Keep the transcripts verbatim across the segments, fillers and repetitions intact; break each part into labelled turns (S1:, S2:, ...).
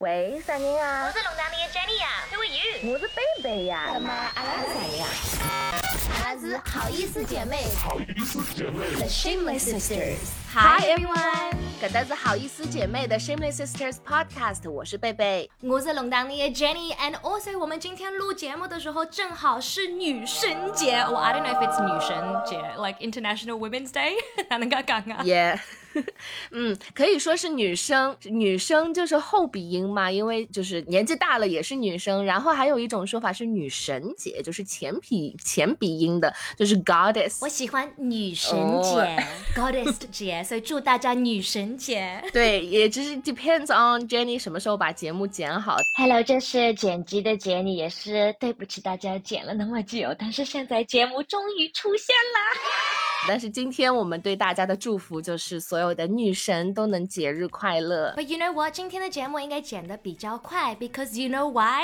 S1: 喂，啥人啊？
S2: 我是龙潭里的 Jenny 呀 ，Who are you？
S1: 我是贝贝呀。
S3: 那么阿拉是谁呀？阿拉是好意思姐妹。
S4: 好意思姐妹
S3: The Shameless Sisters。Hi
S1: everyone， 搿搭是好意思姐妹的 Shameless Sisters Podcast， 我是贝贝，
S3: 我是龙潭里的 Jenny，and also 我们今天录节目的时候正好是女神节。well, I don't know if it's 女神节 like International Women's Day 哪能噶讲啊
S1: yeah 嗯，可以说是女生，女生就是后鼻音嘛，因为就是年纪大了也是女生。然后还有一种说法是女神节，就是前鼻前鼻音的，就是 Goddess。
S3: 我喜欢女神节、oh. Goddess 节，所以祝大家女神节。
S1: 对，也就是 depends on Jenny 什么时候把节目剪好。
S2: Hello， 这是剪辑的Jenny，也是对不起大家剪了那么久，但是现在节目终于出现了。
S1: 但是今天我们对大家的祝福就是所有的女神都能节日快乐。
S3: But you know what， 今天的节目应该剪得比较快 Because you know why?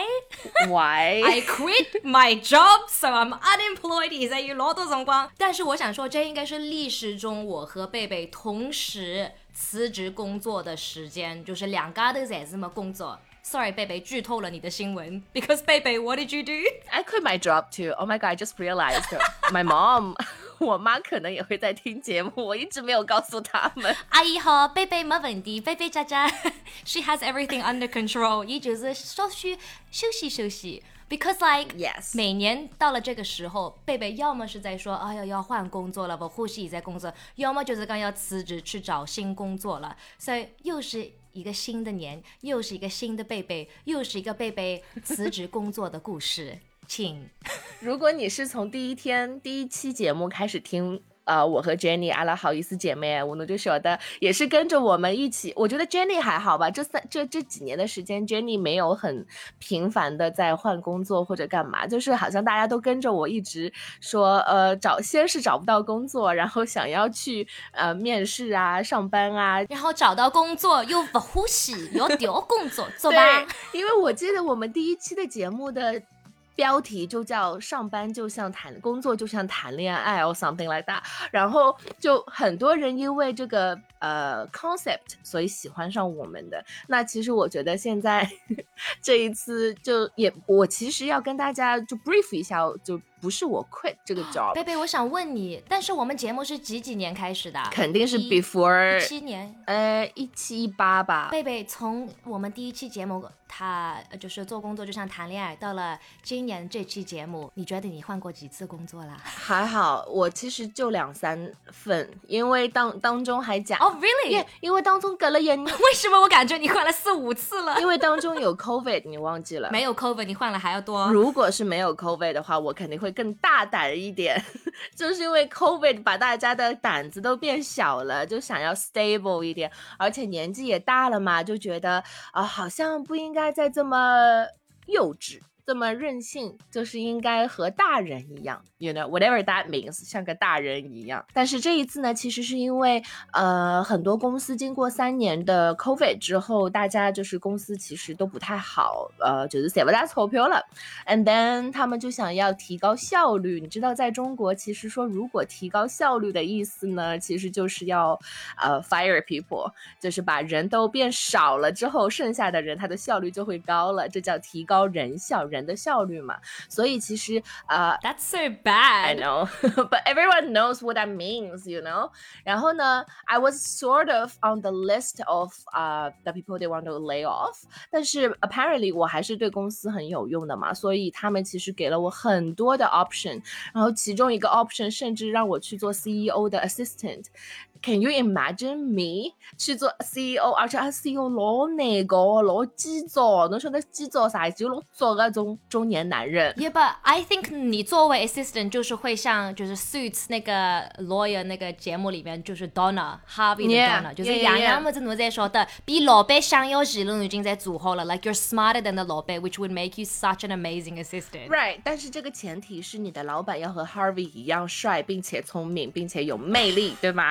S1: Why?
S3: I quit my job So I'm unemployed 現在要攞到辰光。但是我想說這應該是歷史中我和貝貝同時辭職工作的時間，就是兩家都在這麼工作。Sorry 貝貝劇透了你的新聞 Because 貝貝 what did you do?
S1: I quit my job too. Oh my god, I just realized my mom我媽可能也會在聽節目，我一直沒有告訴他們。
S3: 阿姨好，貝貝冇問題，貝貝渣渣 She has everything under control 也就是稍許休息休息 Because like
S1: yes.
S3: 每年到了這個時候貝貝要麼是在說哎呀要換工作了，我呼吸在工作，要麼就是剛要辭職去找新工作了，所以又是一個新的年，又是一個新的貝貝，又是一個貝貝辭職工作的故事請
S1: 如果你是從第一天第一期節目開始聽呃，我和 Jenny 阿拉好意思姐妹，我呢就曉得也是跟着我們一起。我覺得 Jenny 還好吧，這三這這幾年的時間 Jenny 沒有很頻繁的在換工作或者幹嘛，就是好像大家都跟着我一直說呃找先是找不到工作，然後想要去呃面試啊上班啊，
S3: 然後找到工作又不呼吸又丟工作做吧。
S1: 對，因為我記得我們第一期的節目的標題就叫上班就像談工作就像談戀愛 or something like that， 然後就很多人因為這個呃 concept 所以喜歡上我們的。那其實我覺得現在這一次就也我其實要跟大家就 brief 一下，就不是我 quit 這個 job。
S3: 貝貝我想問你，但是我們節目是幾幾年開始的？
S1: 肯定是 before
S3: 一七年
S1: 呃一七一八吧。
S3: 貝貝從我們第一期節目他就是做工作就像談戀愛，到了今年這期節目，你覺得你換過幾次工作啦？
S1: 還好，我其實就兩三份，因為當當中還講
S3: 哦、oh, really？
S1: 因為因為當中隔了一年。
S3: 為什麼我感覺你換了四五次了？
S1: 因為當中有 COVID 你忘記了？
S3: 沒有 COVID 你換了還要多。
S1: 如果是沒有 COVID 的話，我肯定會更大膽一點，就是因為 COVID 把大家的膽子都變小了，就想要 stable 一點，而且年紀也大了嘛，就覺得啊、呃，好像不應該再這麼幼稚這麼任性，就是應該和大人一樣 you know whatever that means， 像個大人一樣。但是這一次呢，其實是因為呃很多公司經過三年的 COVID 之後，大家就是公司其實都不太好，呃就是賺不到鈔票了 and then 他們就想要提高效率。你知道在中國其實說如果提高效率的意思呢，其實就是要呃 fire people， 就是把人都變少了之後，剩下的人他的效率就會高了，這叫提高人效，人的效率嘛。所以其實呃
S3: That's so bad
S1: I know but everyone knows what that means, you know。 然後呢 I was sort of on the list of uh, the people they want to lay off， 但是 apparently 我還是對公司很有用的嘛，所以他們其實給了我很多的 option， 然後其中一個 option 甚至讓我去做 C E O 的 assistant。Can you imagine me 去做 C E O， 而且 C E O 老那個老基座，你曉得基座啥意思？就老做那種中年男人。
S3: Yeah, but I think 你作為 assistant 就是會像就是 Suits 那個 lawyer 那個節目裡面就是 Donna Harvey 的 Donna， 就是樣樣麼子你在說的比老闆想要事都已經在做好了 like you're smarter than the 老闆 which would make you such an amazing assistant。
S1: Right， 但是這個前提是你的老闆要和 Harvey 一樣帥並且聰明並且有魅力對嗎？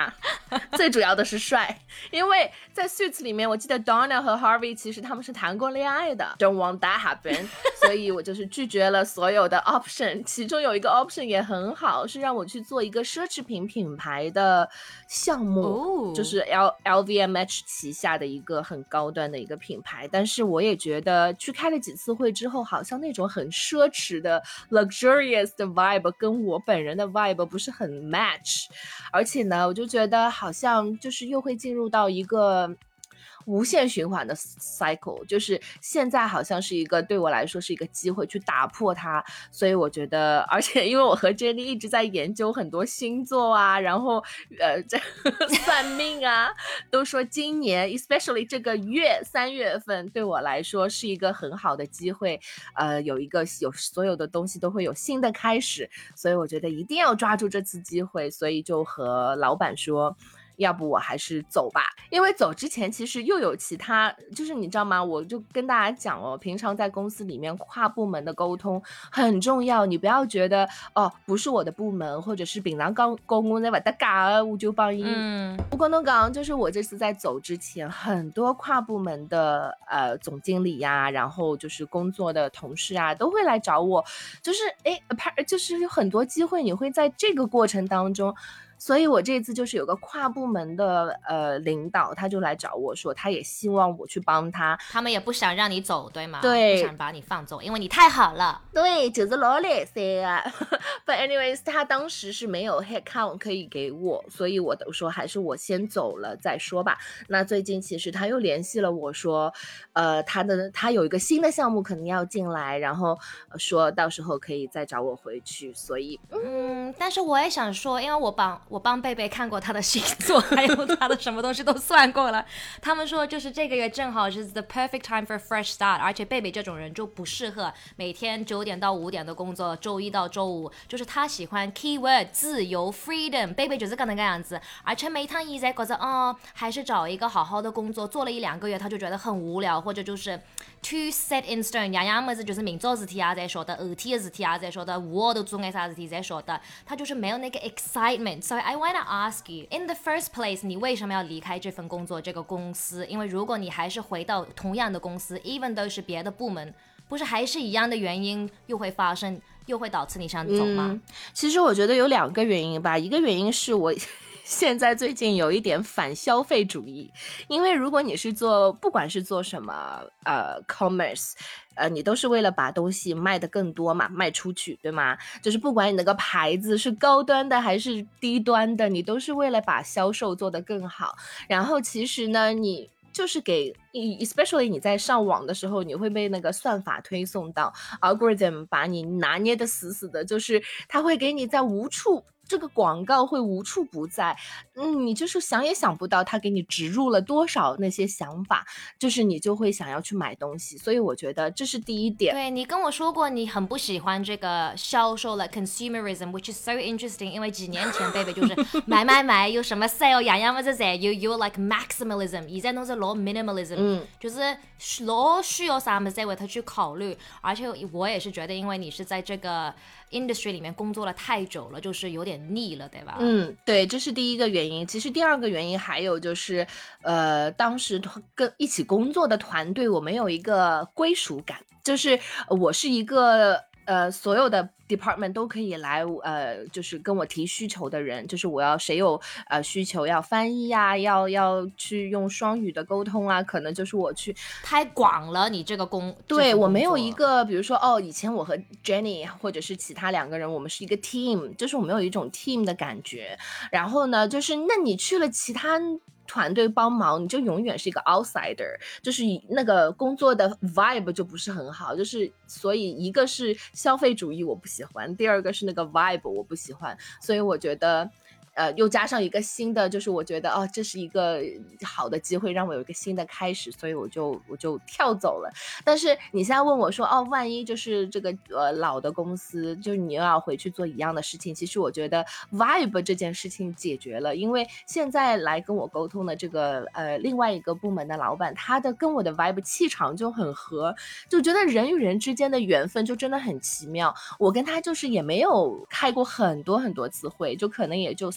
S1: 最主要的是帅，因为在 Suits 里面，我记得 Donna 和 Harvey 其实他们是谈过恋爱的 ，Don't want that happen 。所以我就是拒绝了所有的 option， 其中有一个 option 也很好，是让我去做一个奢侈品品牌的项目，
S3: 哦、
S1: 就是 L LVMH 旗下的一个很高端的一个品牌。但是我也觉得去开了几次会之后，好像那种很奢侈的 luxurious 的 vibe 跟我本人的 vibe 不是很 match， 而且呢，我就觉得好像就是又会进入到一个无限循环的 cycle， 就是现在好像是一个对我来说是一个机会去打破它，所以我觉得，而且因为我和 Jenny 一直在研究很多星座啊，然后呃这算命啊，都说今年 especially 这个月三月份对我来说是一个很好的机会，呃有一个有所有的东西都会有新的开始，所以我觉得一定要抓住这次机会，所以就和老板说要不我还是走吧，因为走之前其实又有其他，就是你知道吗，我就跟大家讲哦，平常在公司里面跨部门的沟通很重要，你不要觉得哦不是我的部門或者是平常公公在話得㗎我就幫伊嗯，不過呢講就是我這次在走之前很多跨部門的呃總經理呀、啊、然後就是工作的同事啊都會來找我，就是誒就是有很多機會你會在這個過程當中，所以我這次就是有個跨部門的呃領導，他就來找我說他也希望我去幫他，
S3: 他們也不想讓你走對嗎？
S1: 對，
S3: 不想把你放走，因為你太好了。
S1: 對，就是攞嚟噻啊But anyways 他當時是沒有 headcount 可以給我，所以我都說還是我先走了再說吧。那最近其實他又聯繫了我說呃，他的他有一個新的項目可能要進來，然後說到時候可以再找我回去，所以
S3: 嗯，但是我也想說，因為我幫我幫貝貝看過他的星座還有他的什麼東西都算過了他們說就是這個月正好是 the perfect time for fresh start， 而且貝貝這種人就不適合每天九點到五點的工作，周一到周五，就是他喜歡 keyword 自由 freedom， 貝貝就是可能這樣子，而且每趟一直覺得哦，還是找一個好好的工作，做了一兩個月他就覺得很無聊，或者就是 too set in stone， 樣樣麼子就是明做事體啊在說的，後天的事體啊在說的，我都做愛啥事體在說的，他就是沒有那個 excitement。 So I want to ask you in the first place， 你為什麼要離開這份工作這個公司？因為如果你還是回到同樣的公司 even 都是別的部門，不是還是一樣的原因又會發生，又會導致你想走嗎？
S1: 嗯，其實我覺得有兩個原因吧，一個原因是我現在最近有一點反消費主義，因為如果你是做不管是做什麼呃 commerce，呃，你都是為了把東西賣得更多嘛，賣出去，對嗎？就是不管你那個牌子是高端的還是低端的，你都是為了把銷售做得更好。然後其實呢，你就是給 especially 你在上網的時候，你會被那個算法推送到 algorithm 把你拿捏得死死的，就是它會給你在無處這個廣告會無處不在，嗯，你就是想也想不到他給你植入了多少那些想法，就是你就會想要去買東西，所以我覺得這是第一點。
S3: 對，你跟我說過你很不喜歡這個銷售了 consumerism which is so interesting， 因為幾年前貝貝就是買買買有什麼 sale 樣樣乜乜乜 you you like maximalism， 而家都是攞 minimalism，嗯，就是攞需要啥麼子為他去考慮，而且我也是覺得因為你是在這個industry 裡面工作了太久了，就是有點膩了，對吧？
S1: 嗯，對，這是第一個原因。其實第二個原因還有就是呃，當時跟一起工作的團隊我沒有一個歸屬感，就是我是一個呃，所有的 department 都可以來呃，就是跟我提需求的人，就是我要誰有呃需求要翻譯啊，要要去用雙語的溝通啊，可能就是我去。
S3: 太廣了，你這個工
S1: 對，我沒有一個比如說哦，以前我和 Jenny 或者是其他兩個人我們是一個 team， 就是我沒有一種 team 的感覺，然後呢就是那你去了其他團隊幫忙，你就永遠是一個 outsider， 就是那個工作的 vibe 就不是很好，就是所以一個是消費主義我不喜歡，第二個是那個 vibe 我不喜歡，所以我覺得呃，又加上一個新的，就是我覺得哦，這是一個好的機會，讓我有一個新的開始，所以我就我就跳走了。但是你現在問我說，哦，萬一就是這個呃老的公司，就是你又要回去做一樣的事情，其實我覺得 vibe 這件事情解決了，因為現在來跟我溝通的這個呃另外一個部門的老闆，他的跟我的 vibe 氣場就很合，就覺得人與人之間的緣分就真的很奇妙。我跟他就是也沒有開過很多很多次會，就可能也就三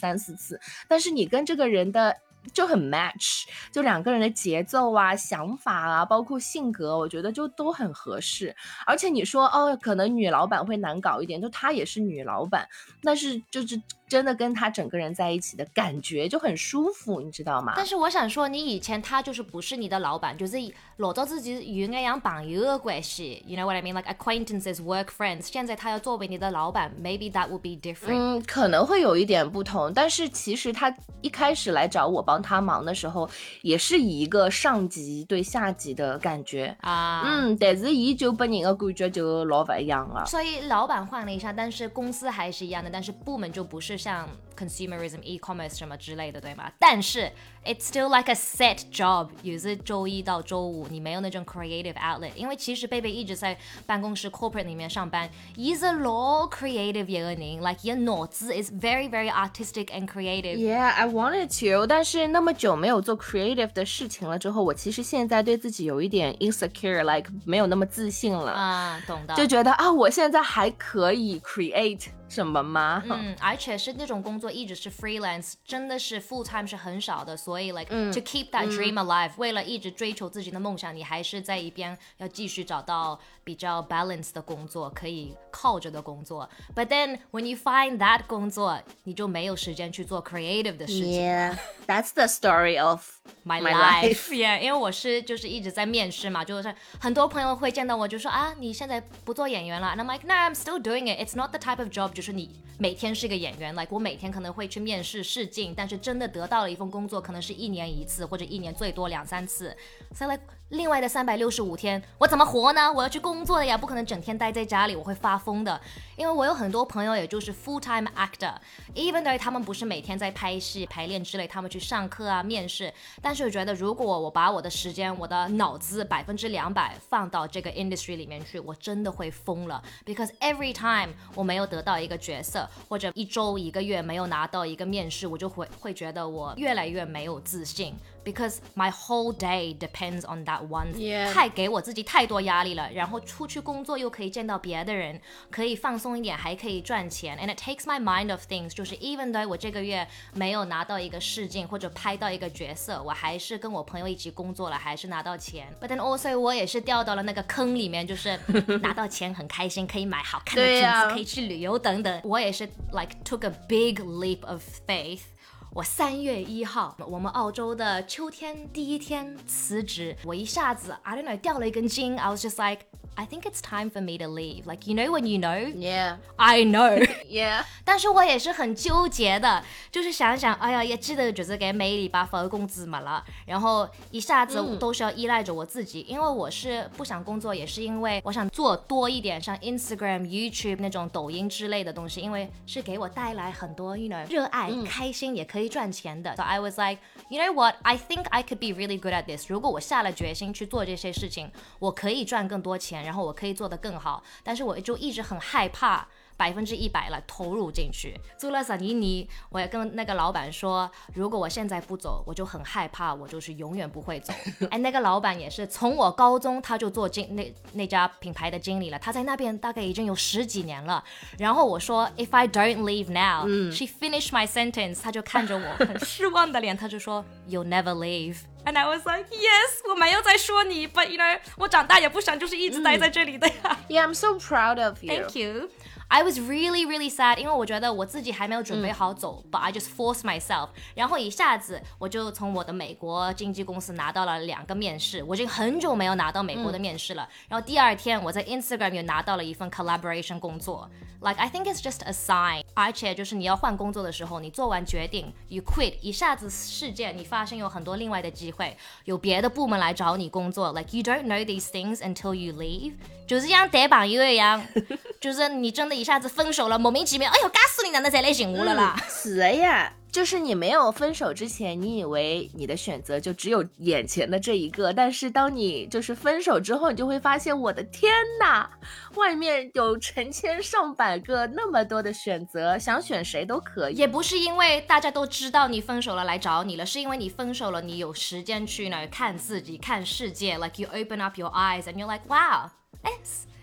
S1: 三四次，但是你跟这个人的就很 match， 就两个人的节奏啊、想法啊，包括性格，我觉得就都很合适。而且你说哦，可能女老板会难搞一点，就她也是女老板，但是就是真的跟她整个人在一起的感觉就很舒服，你知道吗？
S3: 但是我想说，你以前他就是不是你的老板，就是老早自己有那样朋友的关系 ，you know what I mean, like acquaintances, work friends。现在他要作为你的老板 ，maybe that would be different。
S1: 嗯，可能会有一点不同，但是其实他一开始来找我帮他忙的时候，也是以一个上级对下级的感觉
S3: 啊。
S1: 嗯，但是伊就给人的感觉就老不一样了。
S3: 所以老板换了一下，但是公司还是一样的，但是部门就不是像 consumerism, e-commerce 什么之类的，对吗？但是 it's still like a set job， 也是周一到周五，你没有那种 creative outlet。因为其实贝贝一直在办公室 corporate 里面上班，伊是老 creative 一个人 ，like 伊脑子 is very very artistic and creative。
S1: Yeah, I wanted to， 但是那么久没有做 creative 的事情了之后，我其实现在对自己有一点 insecure，like 没有那么自信了
S3: 啊，懂的，
S1: 就觉得啊，我现在还可以 create什么吗？
S3: 嗯，而且是那种工作一直是 freelance， 真的是 full time 是很少的，所以 like、嗯、to keep that dream alive、嗯、为了一直追求自己的梦想，你还是在一边要继续找到比较 balance 的工作，可以靠着的工作。But then when you find that 工作，你就没有时间去做 creative 的事情。
S1: Yeah, that's the story of
S3: my
S1: life.
S3: life. Yeah, 因为我是就是一直在面试嘛，就是很多朋友会见到我就说啊，你现在不做演员了。And I'm like, no, I'm still doing it. It's not the type of job.就是你每天是个演员 like 我每天可能会去面试试镜，但是真的得到了一份工作可能是一年一次，或者一年最多两三次，所以 like 另外的三百六十五天我怎么活呢？我要去工作的呀，不可能整天待在家里，我会发疯的。因为我有很多朋友也就是 full time actor， even though 他们不是每天在拍戏排练之类，他们去上课啊面试，但是我觉得如果我把我的时间我的脑子百分之两百放到这个 industry 里面去，我真的会疯了。 because every time 我没有得到一个角色，或者一周一个月没有拿到一个面试，我就会会觉得我越来越没有自信， because my whole day depends on that one thing、yeah. 太给我自己太多压力了，然后出去工作又可以见到别的人，可以放松一点，还可以赚钱， and it takes my mind off things。 就是 even though 我这个月没有拿到一个试镜或者拍到一个角色，我还是跟我朋友一起工作了，还是拿到钱。 But then also 我也是掉到了那个坑里面，就是拿到钱很开心，可以买好看的镜子、啊、可以去旅游等等。我也是 like took a big leap of faith。我三月一号，我们澳洲的秋天第一天辞职，我一下子 I don't know 掉了一根筋。 I was just like I think it's time for me to leave. Like you know when you know?
S1: Yeah,
S3: I know.
S1: Yeah.
S3: 但是我也是很纠结的，就是想想，哎呀，也记得就是给每礼拜发工资嘛了，然后一下子都是要依赖着我自己、嗯、因为我是不想工作，也是因为我想做多一点，像 Instagram、YouTube 那种抖音之类的东西，因为是给我带来很多 you know 热爱、嗯、开心，也可以赚钱的。So I was like, you know what? I think I could be really good at this. 如果我下了决心去做这些事情，我可以赚更多钱，然后我可以做得更好，但是我就一直很害怕百分之一百来投入进去。做了三年，我也跟那个老板说，如果我现在不走，我就很害怕，我就是永远不会走。哎，那个老板也是从我高中他就做经那那家品牌的经理了，他在那边大概已经有十几年了。然后我说 If I don't leave now、嗯、she finished my sentence， 他就看着我很失望的脸，他就说 You'll never leave。And I was like, yes, 我没有在说你 but you know 我长大也不想就是一直待在这里的呀、
S1: 嗯、Yeah, I'm so proud of you.
S3: Thank you. I was really really sad， 因为我觉得我自己还没有准备好走、嗯、but I just forced myself。 然后一下子我就从我的美国经纪公司拿到了两个面试，我已经很久没有拿到美国的面试了、嗯、然后第二天我在 Instagram 又拿到了一份 collaboration 工作。 Like I think it's just a sign。 而且就是你要换工作的时候，你做完决定 you quit， 一下子世界你发现有很多另外的机会，有别的部门来找你工作。 Like you don't know these things until you leave， 就是像谈朋友一样就是你真的一下子分手了，莫名其妙，哎呦，假死你哪能才来寻我了啦、
S1: 嗯、是的呀，就是你没有分手之前，你以为你的选择就只有眼前的这一个，但是当你就是分手之后，你就会发现，我的天哪，外面有成千上百个那么多的选择，想选谁都可以。
S3: 也不是因为大家都知道你分手了来找你了，是因为你分手了，你有时间去呢看自己看世界。 Like you open up your eyes and you're like wow, it's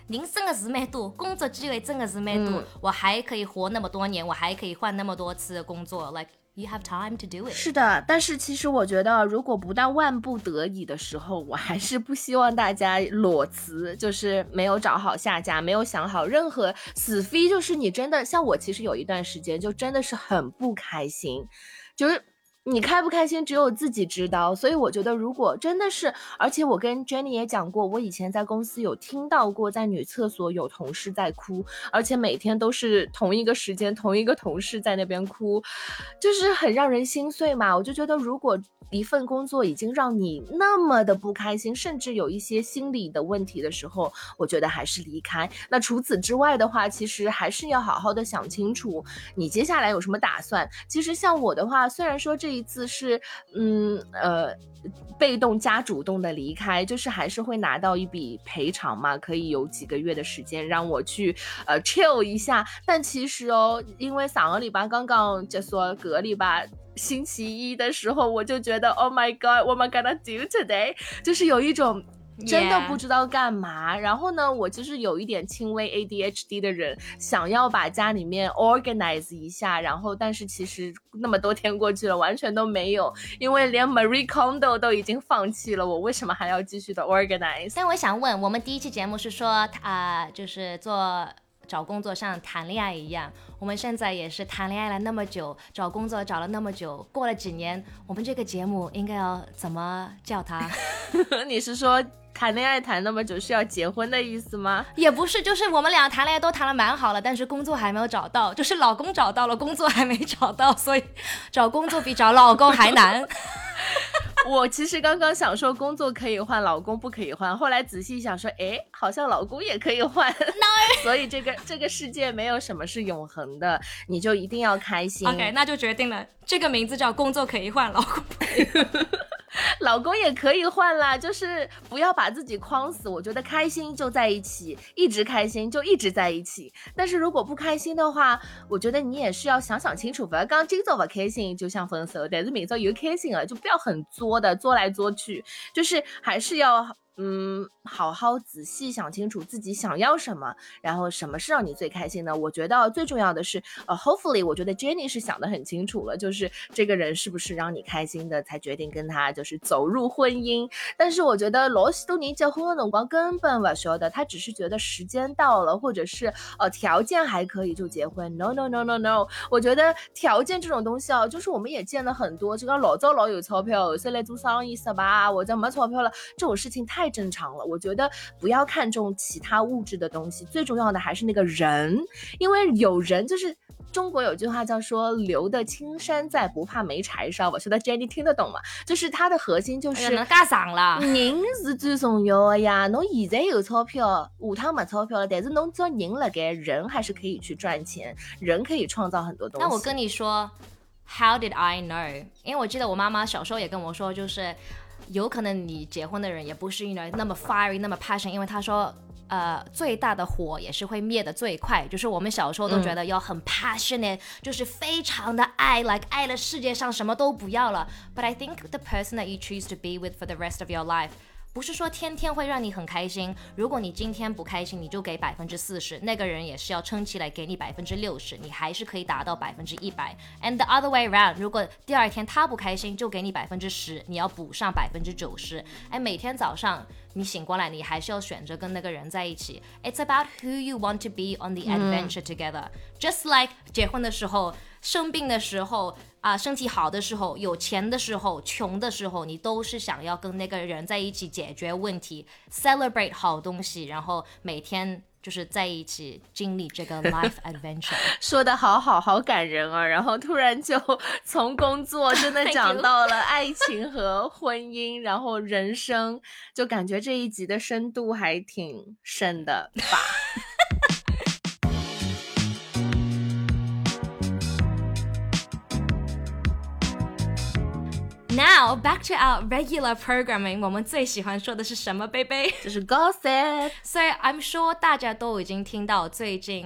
S3: 人生的事蛮多，工作机会真的是蛮多、嗯、我还可以活那么多年，我还可以换那么多次的工作 like you have time to do it。
S1: 是的，但是其实我觉得如果不到万不得已的时候，我还是不希望大家裸辞，就是没有找好下家，没有想好任何死飞，就是你真的像我其实有一段时间就真的是很不开心，就是你开不开心只有自己知道，所以我觉得如果真的是，而且我跟 Jenny 也讲过，我以前在公司有听到过在女厕所有同事在哭，而且每天都是同一个时间同一个同事在那边哭，就是很让人心碎嘛。我就觉得如果一份工作已经让你那么的不开心，甚至有一些心理的问题的时候，我觉得还是离开。那除此之外的话，其实还是要好好的想清楚你接下来有什么打算。其实像我的话，虽然说这一次是嗯呃被动加主动的离开，就是还是会拿到一笔赔偿嘛，可以有几个月的时间让我去呃 chill 一下。但其实哦，因为上个礼拜刚刚就说隔个礼拜星期一的时候，我就觉得 Oh my God what am I gonna do today， 就是有一种真的不知道干嘛、yeah. 然后呢，我就是有一点轻微 A D H D 的人，想要把家里面 organize 一下，然后但是其实那么多天过去了完全都没有，因为连 Marie Kondo 都已经放弃了，我为什么还要继续的 organize？
S3: 但我想问，我们第一期节目是说啊、呃，就是做找工作像谈恋爱一样，我们现在也是谈恋爱了那么久，找工作找了那么久，过了几年，我们这个节目应该要怎么叫它？
S1: 你是说谈恋爱谈那么久是要结婚的意思吗？
S3: 也不是，就是我们俩谈恋爱都谈了蛮好了，但是工作还没有找到，就是老公找到了，工作还没找到，所以找工作比找老公还难。
S1: 我其实刚刚想说工作可以换，老公不可以换，后来仔细想说，哎，好像老公也可以换。No! 所以这个这个世界没有什么是永恒的，你就一定要开心。
S3: OK， 那就决定了，这个名字叫工作可以换，老公不可以换。
S1: 老公也可以换啦，就是不要把自己框死。我觉得开心就在一起，一直开心就一直在一起。但是如果不开心的话，我觉得你也是要想想清楚。不要刚今早不开心就像分手，但是明早又开心了，就不要很作的作来作去，就是还是要嗯，好好仔细想清楚自己想要什么，然后什么是让你最开心的。我觉得最重要的是呃 hopefully 我觉得 Jenny 是想得很清楚了，就是这个人是不是让你开心的，才决定跟他就是走入婚姻。但是我觉得老许多年结婚的辰光根本不晓得，他只是觉得时间到了，或者是呃条件还可以就结婚。 no no no no no， 我觉得条件这种东西啊，就是我们也见了很多，就讲老早老有钞票，后来做生意失败，或者没钞票了，这种事情太正常了。我觉得不要看重其他物质的东西，最重要的还是那个人，因为有人就是中国有句话叫说留得青山在，不怕没柴烧。我觉得 Jenny 听得懂吗？就是它的核心就是
S3: 能干上了，
S1: 人是最重要的呀。侬现在有钞票，下趟没钞票了，但是侬只要人了该，人还是可以去赚钱，人可以创造很多东西。
S3: 那我跟你说 How did I know？ 因为我记得我妈妈小时候也跟我说，就是有可能你结婚的人也不是那么 fiery 那么 passion， 因为她说呃，最大的火也是会灭得最快，就是我们小时候都觉得要很 passionate、嗯、就是非常的爱 like 爱了世界上什么都不要了。 But I think the person that you choose to be with for the rest of your life不是说天天会让你很开心，如果你今天不开心，你就给百分之四十，那个人也是要撑起来给你百分之六十，你还是可以达到百分之一百。And the other way around， 如果第二天他不开心，就给你百分之十，你要补上百分之九十。哎，每天早上你醒过来，你还是要选择跟那个人在一起。It's about who you want to be on the adventure together、嗯、just like 结婚的时候，生病的时候啊、呃，身体好的时候，有钱的时候，穷的时候，你都是想要跟那个人在一起解决问题 celebrate 好东西，然后每天就是在一起经历这个 life adventure。
S1: 说得好好好感人啊，然后突然就从工作真的讲到了爱情和婚姻然后人生，就感觉这一集的深度还挺深的吧。
S3: Now back to our regular programming， 我们最喜欢说的是什么，贝贝？
S1: 就是 gossip。
S3: 所以 I'm sure 大家都已经听到最近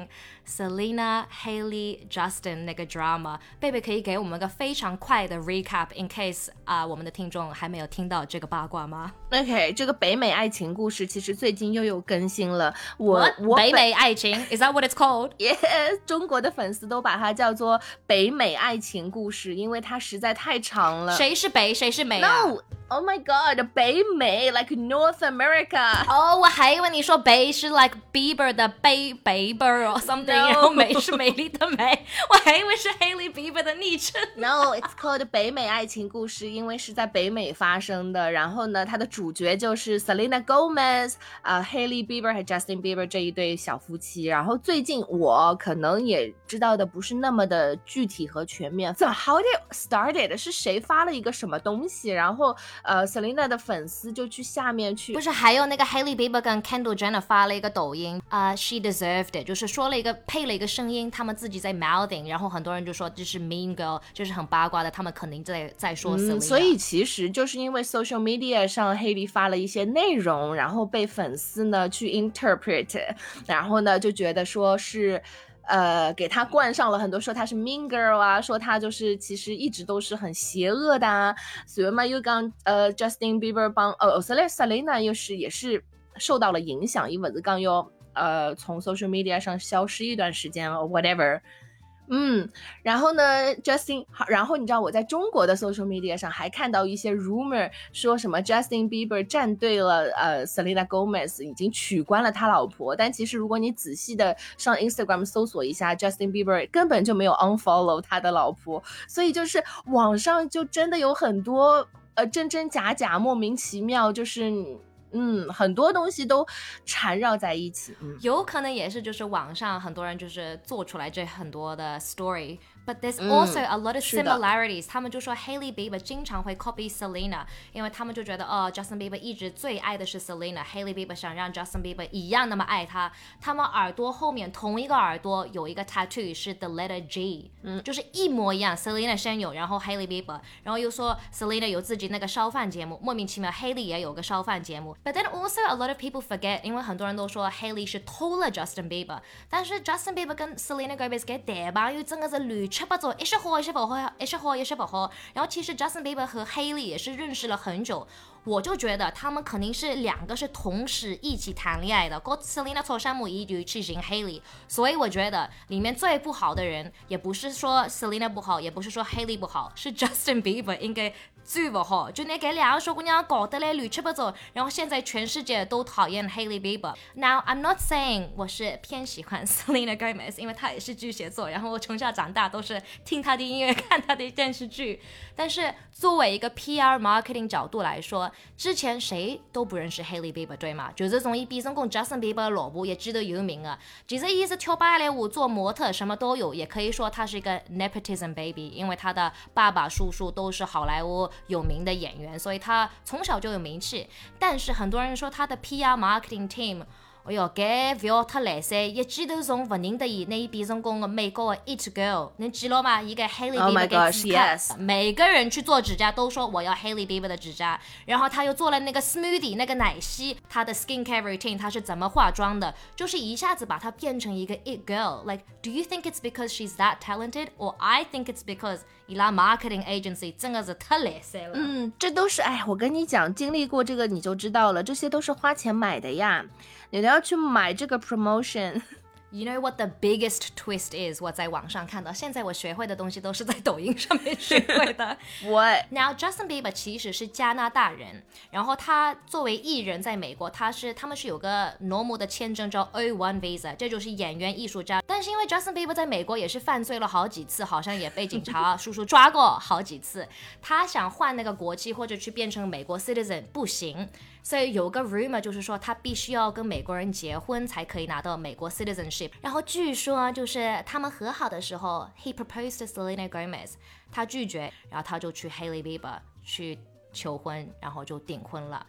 S3: Selena, Hailey, Justin 那个 drama， 贝贝可以给我们个非常快的 recap in case 啊、uh, 我们的听众还没有听到这个八卦吗？
S1: OK， 这个北美爱情故事其实最近又有更新了。我我
S3: 北美爱情 Is that what it's called?
S1: Yes， 中国的粉丝都把它叫做北美爱情故事，因为它实在太长了。
S3: 谁是北谁是美啊？
S1: No，Oh my god， 北美 like North America。
S3: 哦、oh, 我还以为你说北是 like Bieber 的北 Bieber or something，
S1: No
S3: 然后美是美丽的美，我还以为是 Hailey Bieber 的昵称。
S1: No，it's called 北美爱情故事，因为是在北美发生的。然后呢，它的主角就是 Selena Gomez 啊、呃、Hailey Bieber 和 Justin Bieber 这一对小夫妻。然后最近我可能也知道的不是那么的具体和全面。So how did it started？ 是谁发了一个什么东西，然后呃 Selena 的粉丝就去下面去，
S3: 不是还有那个 Hailey Bieber 跟 Kendall Jenner 发了一个抖音啊、uh, She deserved it， 就是说了一个配了一个声音，他们自己在 mouthing， 然后很多人就说这是 mean girl， 就是很八卦的，他们肯定在在说 Selena、嗯、
S1: 所以其实就是因为 social media 上 Hailey 发了一些内容，然后被粉丝呢去 interpret， 然后呢就觉得说是呃，给他冠上了很多，说他是 mean girl 啊，说他就是其实一直都是很邪恶的啊。所以嘛，又刚呃 Justin Bieber 帮呃 Selena 又是也是受到了影响，因为刚又呃从 social media 上消失一段时间 or whatever。嗯，然后呢 Justin， 然后你知道我在中国的 social media 上还看到一些 rumor 说什么 Justin Bieber 站队了呃 Selena Gomez， 已经取关了他老婆。但其实如果你仔细的上 Instagram 搜索一下 Justin Bieber 根本就没有 unfollow 他的老婆。所以就是网上就真的有很多呃真真假假莫名其妙，就是嗯，很多东西都缠绕在一起、嗯、
S3: 有可能也是就是网上很多人就是做出来这很多的 story，But there's also a lot of similarities、嗯、他们就说 Hailey Bieber 经常会 copy Selena， 因为他们就觉得哦 Justin Bieber 一直最爱的是 Selena， Hailey Bieber 想让 Justin Bieber 一样那么爱他。他们耳朵后面同一个耳朵有一个 tattoo 是 the letter G、嗯、就是一模一样。 Selena 先有，然后 Hailey Bieber， 然后又说 Selena 有自己那个烧饭节目，莫名其妙 Hailey 也有个烧饭节目。 But then also a lot of people forget， 因为很多人都说 Hailey 是偷了 Justin Bieber， 但是 Justin Bieber 跟 Selena Gomez 嘅地方又真的是亂七八糟，一些好一些不好，一些好一些不好。然後其實 Justin Bieber 和 Hailey 也是認識了很久，我就覺得他們肯定是兩個是同時一起談戀愛的。個 Selena 坐山姆一直去行 Hailey， 所以我覺得裡面最不好的人，也不是說 Selena 不好，也不是說 Hailey 不好，是 Justin Bieber 應該最不好。就你給兩個小姑娘搞得咧亂七八糟，然後現在全世界都討厭 Hailey Bieber。Now I'm not saying 我是偏喜歡 Selena Gomez， 因為她也是巨蟹座，然後我從小長大都是聽她的音樂，看她的電視劇。但是作為一個 P R marketing 角度來說，之前誰都不認識 Hailey Bieber 對嗎？就是從一畢生講 Justin Bieber 的老婆也知道有名啊，其實一是跳芭蕾舞做模特什麼都有，也可以說他是一個 nepotism baby， 因為他的爸爸叔叔都是好萊塢有名的演員，所以他從小就有名氣。但是很多人說他的 P R marketing team，哎呦，嘅 view 太嚟些，一知道從不認得伊那一畢生講嘅美國嘅 It Girl， 你知道嗎？一個 Hailey Bieber 嘅指甲，
S1: yes.
S3: 每個人去做指甲都說我要 Hailey Bieber 的指甲，然後他又做了那個 smoothie 那個奶昔，他的 skincare routine 他是怎麼化妝的，就是一下子把它變成一個 It Girl。Like do you think it's because she's that talented, or I think it's because 伊拉 marketing agency 真的是太厲害了。
S1: 嗯，這都是哎，我跟你講，經歷過這個你就知道了，這些都是花錢買的呀，你都要去買這個 promotion。
S3: You know what the biggest twist is？ 我在網上看到，現在我學會的東西都是在抖音上面學會的。
S1: What？
S3: Now Justin Bieber 其實是加拿大人，然後他作為藝人在美國，他是他們是有個 normal 的簽證叫 O 一 visa， 這就是演員藝術家。但是因為 Justin Bieber 在美國也是犯罪了好幾次，好像也被警察叔叔抓過好幾次，他想換那個國籍或者去變成美國 citizen 不行，所以有個 rumor 就是說他必須要跟美國人結婚才可以拿到美國 citizenship。然後據說就是他們和好的時候 he proposed to Selena Gomez， 他拒絕，然後他就去 Hailey Bieber 去求婚，然後就訂婚了。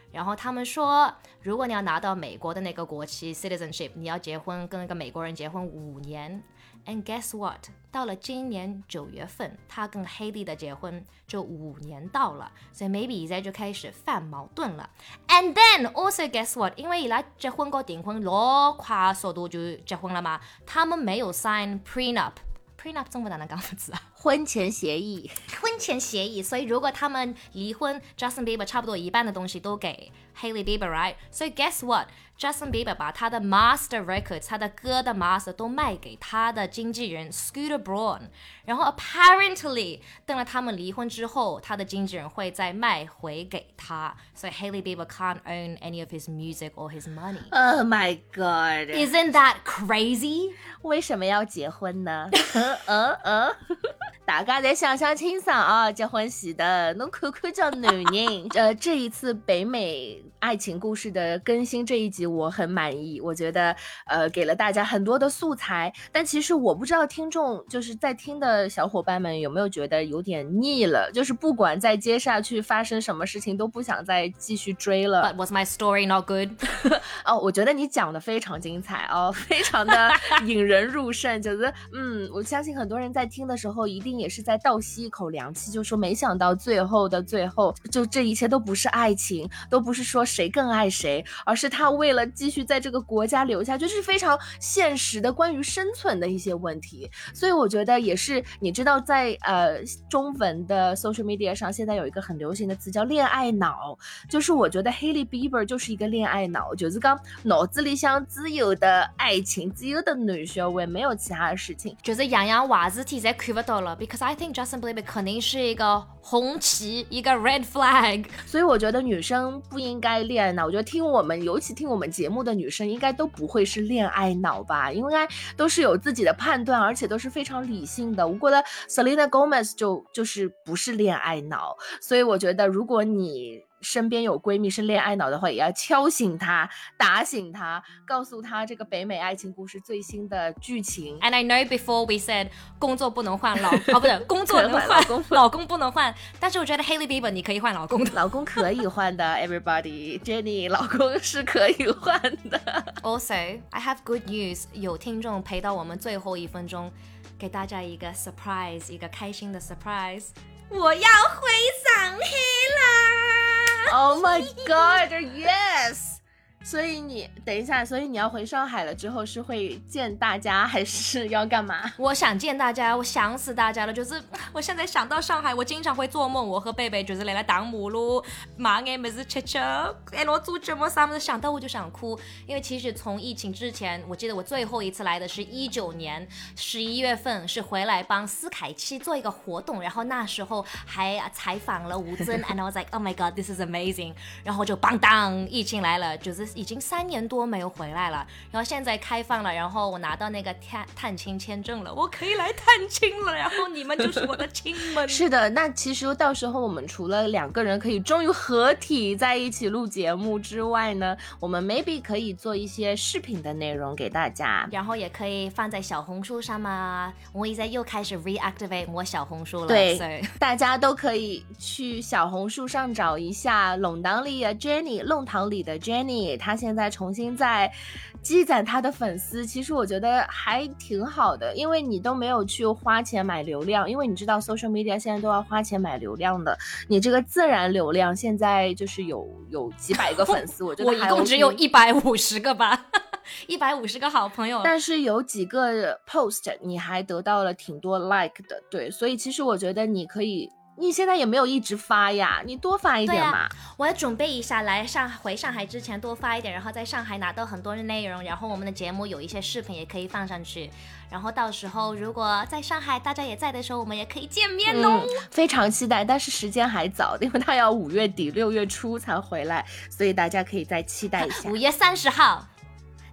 S3: 然后他们说，如果你要拿到美国的那个国旗 citizenship， 你要结婚跟一个美国人结婚五年。And guess what？ 到了今年九月份，他跟 Hailey 的结婚就五年到了，所以 maybe 现在就开始犯矛盾了。And then also guess what？ 因为伊拉结婚和订婚老快速度就结婚了嘛，他们没有 sign prenup。prenup 中文哪能讲法子啊？
S1: 婚前协议，
S3: 婚前协议。所以如果他们离婚 ，Justin Bieber 差不多一半的东西都给 Hailey Bieber，right？ 所以 guess what？Justin Bieber 把他的 master records， 他的歌的 master 都卖给他的经纪人 Scooter Braun， 然后 apparently 等了他们离婚之后，他的经纪人会再卖回给他，所以 Hailey Bieber can't own any of his music or his money.
S1: Oh my god!
S3: Isn't that crazy?
S1: 为什么要结婚呢？嗯嗯嗯，大家再想想清爽啊！结婚时的，侬看看这男人。呃，这一次北美爱情故事的更新这一集我很满意，我觉得呃给了大家很多的素材，但其实我不知道听众就是在听的小伙伴们有没有觉得有点腻了，就是不管再接下去发生什么事情都不想再继续追了。
S3: But was my story not good?
S1: 哦，我觉得你讲的非常精彩哦，非常的引人入胜，就是嗯，我相信很多人在听的时候一定也是在倒吸一口凉气，就说没想到最后的最后，就这一切都不是爱情，都不是说谁更爱谁，而是他为了继续在这个国家留下，就是非常现实的关于生存的一些问题。所以我觉得也是，你知道在呃中文的 social media 上现在有一个很流行的词叫恋爱脑，就是我觉得 Hailey Bieber 就是一个恋爱脑，就是讲脑子里想只有的爱情，只有的男小孩，没有其他的事情，
S3: 就是样样坏事体侪看不到了。Because I think Justin Bieber 肯定是一个红旗，一个 red flag。
S1: 所以我觉得女生不应该恋爱脑，我觉得听我们，尤其听我们节目的女生应该都不会是恋爱脑吧，应该都是有自己的判断，而且都是非常理性的。我觉得 Selena Gomez 就就是不是恋爱脑，所以我觉得如果你身边有闺蜜是恋爱脑的话，也要敲醒她，打醒她，告诉她这个北美爱情故事最新的剧情。
S3: And I know before we said 工作不能换老哦，不对，工作能换
S1: 老公
S3: 老公不能换，但是我觉得 Hailey Bieber 你可以换老公的。
S1: 老公可以换的，everybody Jenny 老公是可以换的。
S3: Also I have good news， 有听众陪到我们最后一分钟，给大家一个 surprise， 一个开心的 surprise， 我要回上海啦
S1: Oh my god, yes！ 所以你等一下，所以你要回上海了之后是会见大家还是要干嘛？
S3: 我想见大家，我想死大家了，就是我现在想到上海，我经常会做梦，我和贝贝就是来来打马路，买眼么子吃吃，哎，我做节目啥么子，想到我就想哭，因为其实从疫情之前，我记得我最后一次来的是一九年十一月份，是回来帮斯凯奇做一个活动，然后那时候还采访了吴尊，and I was like, oh my god, this is amazing， 然后就邦当，疫情来了，就是已经三年多没有回来了，然后现在开放了，然后我拿到那个探探亲签证了，我可以来探亲了，然后你们就是我的亲们。
S1: 是的，那其实到时候我们除了两个人可以终于合体在一起录节目之外呢，我们 maybe 可以做一些视频的内容给大家，
S3: 然后也可以放在小红书上嘛。我现在又开始 reactivate 我小红书了，
S1: 对，
S3: 所以
S1: 大家都可以去小红书上找一下弄堂里的 Jenny， 弄堂里的 Jenny， 她现在重新在积攒她的粉丝，其实我觉得还挺好的，因为你都没有去花钱买流量，因为你知道 social media 现在都要花钱买流量的，你这个自然流量现在就是有有几百个粉丝，我觉得还、OK、
S3: 我一共只有一百五十个吧。一百五十个好朋友，
S1: 但是有几个 post 你还得到了挺多 like 的，对，所以其实我觉得你可以，你现在也没有一直发呀，你多发一点嘛。
S3: 啊、我要准备一下，来上回上海之前多发一点，然后在上海拿到很多的内容，然后我们的节目有一些视频也可以放上去，然后到时候如果在上海大家也在的时候，我们也可以见面哦、嗯、
S1: 非常期待，但是时间还早，因为他要五月底六月初才回来，所以大家可以再期待一下。
S3: 五月三十号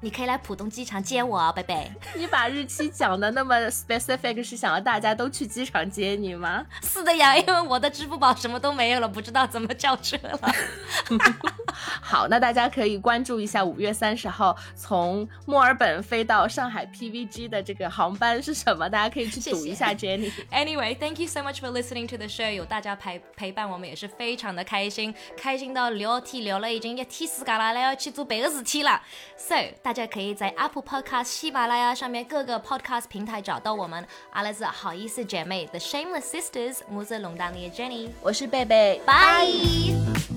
S3: 你可以来浦东机场接我啊，贝贝。
S1: 你把日期讲的那么 specific， 是想要大家都去机场接你吗？
S3: 是的呀，因为我的支付宝什么都没有了，不知道怎么叫车了。
S1: 好，那大家可以关注一下五月三十号从墨尔本飞到上海 P V G 的这个航班是什么，大家可以去赌一下 Jenny。
S3: Anyway, thank you so much for listening to the show. 有大家陪陪伴我们也是非常的开心，开心到聊天聊了已经一天时间了，来要去做别的事情了。 So 大家可以在 Apple Podcast、 喜马拉雅上面各个 podcast 平台找到我们。阿拉是好意思姐妹 The Shameless Sisters， 母子龙当的 Jenny，
S1: 我是贝贝，
S3: 拜。